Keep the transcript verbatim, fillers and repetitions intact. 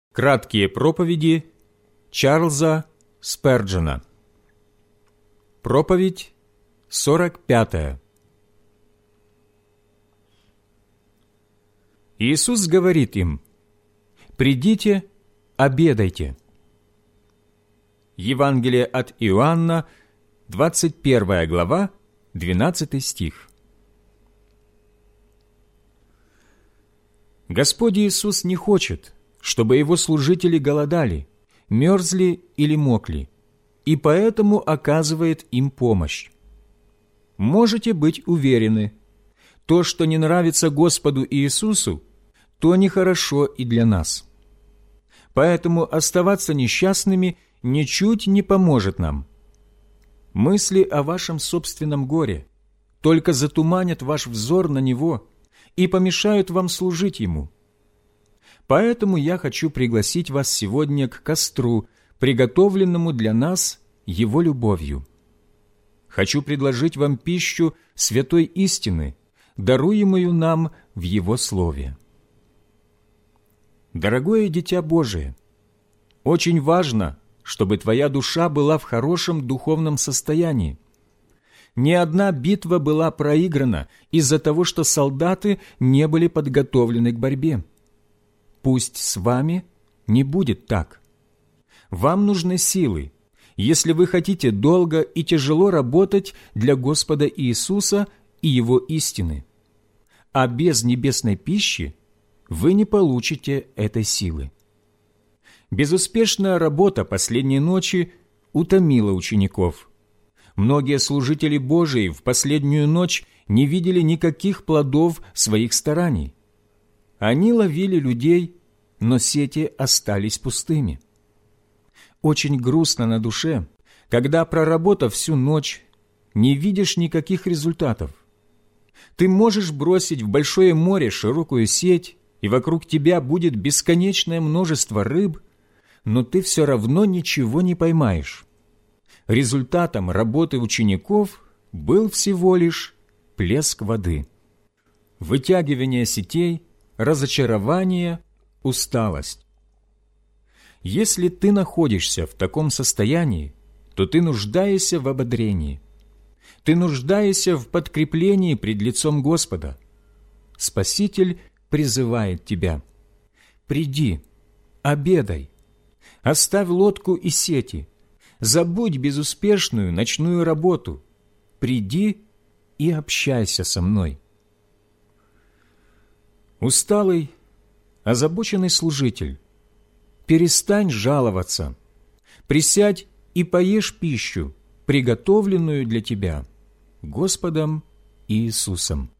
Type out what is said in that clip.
Краткие проповеди Чарльза Сперджена. Проповедь сорок пятая. Иисус говорит им: «Придите, обедайте». Евангелие от Иоанна, двадцать первая глава, двенадцатый стих. Господь Иисус не хочет, чтобы Его служители голодали, мерзли или мокли, и поэтому оказывает им помощь. Можете быть уверены, то, что не нравится Господу Иисусу, то нехорошо и для нас. Поэтому оставаться несчастными ничуть не поможет нам. Мысли о вашем собственном горе только затуманят ваш взор на Него и помешают вам служить Ему. Поэтому я хочу пригласить вас сегодня к костру, приготовленному для нас Его любовью. Хочу предложить вам пищу святой истины, даруемую нам в Его Слове. Дорогое дитя Божие, очень важно, чтобы твоя душа была в хорошем духовном состоянии. Ни одна битва была проиграна из-за того, что солдаты не были подготовлены к борьбе. Пусть с вами не будет так. Вам нужны силы, если вы хотите долго и тяжело работать для Господа Иисуса и Его истины. А без небесной пищи вы не получите этой силы. Безуспешная работа последней ночи утомила учеников. Многие служители Божии в последнюю ночь не видели никаких плодов своих стараний. Они ловили людей, но сети остались пустыми. Очень грустно на душе, когда, проработав всю ночь, не видишь никаких результатов. Ты можешь бросить в большое море широкую сеть, и вокруг тебя будет бесконечное множество рыб, но ты все равно ничего не поймаешь. Результатом работы учеников был всего лишь плеск воды, вытягивание сетей, разочарование, усталость. Если ты находишься в таком состоянии, то ты нуждаешься в ободрении. Ты нуждаешься в подкреплении пред лицом Господа. Спаситель призывает тебя: приди, обедай, оставь лодку и сети, забудь безуспешную ночную работу, приди и общайся со мной. Усталый, озабоченный служитель, перестань жаловаться, присядь и поешь пищу, приготовленную для тебя Господом Иисусом.